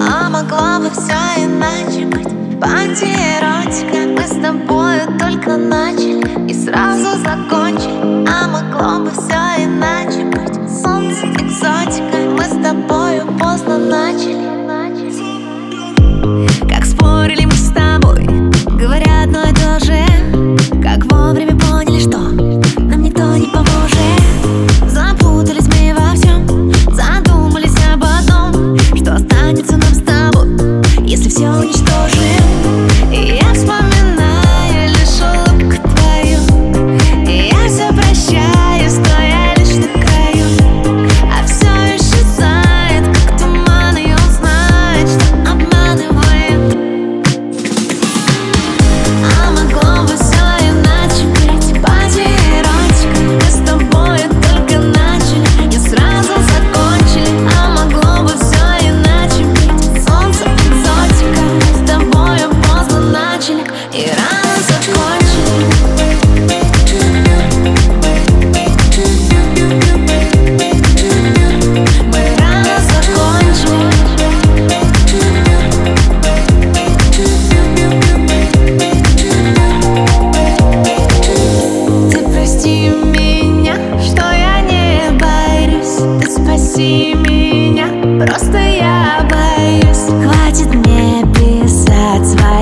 А могло бы все иначе быть. Панти-эротика. Мы с тобою только начали и сразу закончили. А могло бы все иначе быть. Солнце, экзотика. Мы с тобою поздно начали. Как спорили мы с тобой, говоря одно и то же. Как вовремя поняли, что нам никто не поможет. Запутались мы во всем, задумались об одном: что останется нам с тобой, если все уничтожим. И я вспоминаю лишь улыбку твою, и я все прощаю, стоя лишь на краю. А все исчезает, как туман, и он знает, что обманывает. А могло бы все иначе быть. Панти-эротика. Мы с тобою только начали и сразу закончили. А могло бы все иначе быть. Солнце, экзотика. Мы с тобою поздно начали и рано закончили. Мы рано закончили. Ты прости меня, что я не борюсь. Ты спаси меня, просто я боюсь. Хватит мне писать свои